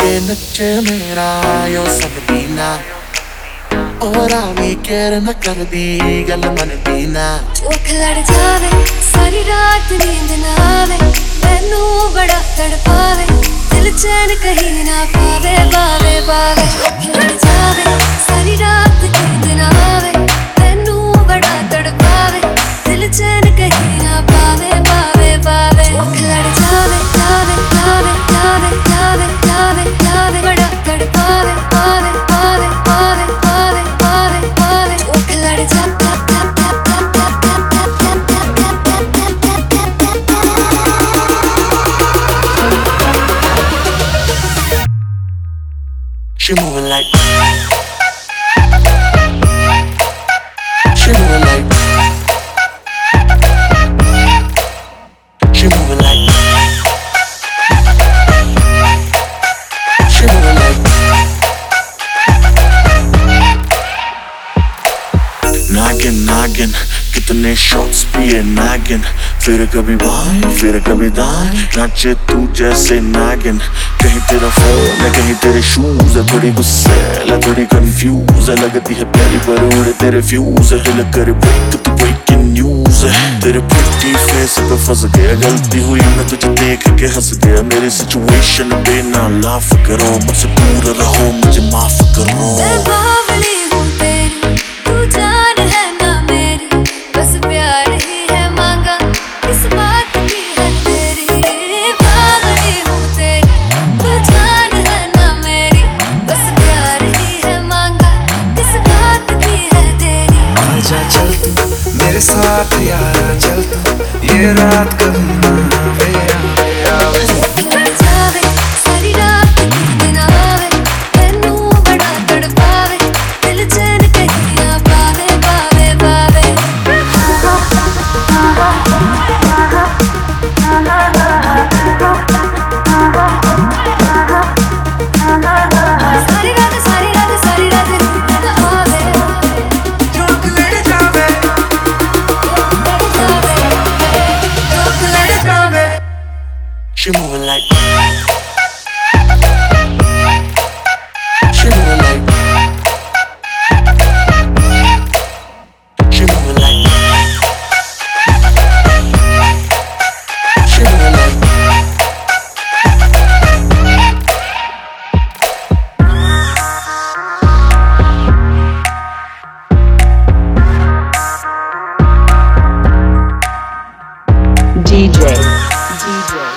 के नचे मेरा यो सब दीना और आवी केर न कर दी गल मन दीना चोख लड़ जावे सारी रात नींद ना आवे मैनू बड़ा तड़पावे दिल चैन कहीं ना पावे बावे बावे चोख लड़ जावे सारी रात नींद ना आवे मैनू बड़ा तड़पावे दिल चैन कहीं ना पावे बावे बावे चोख लड़ जावे जावे जावे जावे जावे जावे जावे बड़ा तड़पावे पावे पावे पावे पावे पावे पावे चोख लड़ जावे She moving like She moving like She moving like She moving like नागिन नागिन कितने शॉट्स पिए नागिन फिर कभी बाएं फिर कभी दाएं नाचे तू जैसे नागिन कहीं तेरा फोन है कहीं तेरे शूज है थोड़ी गुस्से है थोड़ी कंफ्यूज है लगती है प्यारी पर उड़े तेरे फ्यूज है दिल कर ब्रेक तू ब्रेकिंग न्यूज है तेरे प्रिटी फेस पे फंस गया गलती हुई मैं तुझे देख के हंस गया मेरी सिचुएशन पे ना लाफ करो मुझसे दूर रहो मुझे माफ करो मैं बावली हूँ तेरी तू जान है ना मेरी बस प्यार ही है मांगा इस बात की है तेरी बावली हूँ तेरी तू जान है ना मेरी बस प्यार ही है मांगा इस बात की है तेरी आजा चल तू मेरे साथ यारा चल तू ये रात कभी ना आवे आवे लड़ जावे सारी रात नींद ना आवे मैनू बड़ा तड़पावे दिल चैन कहीं ना पावे पावे पावे सारी रात नींद ना आवे चोख लड़ जावे चोख लड़ जावे She moving like She moving like She moving like She moving like DJ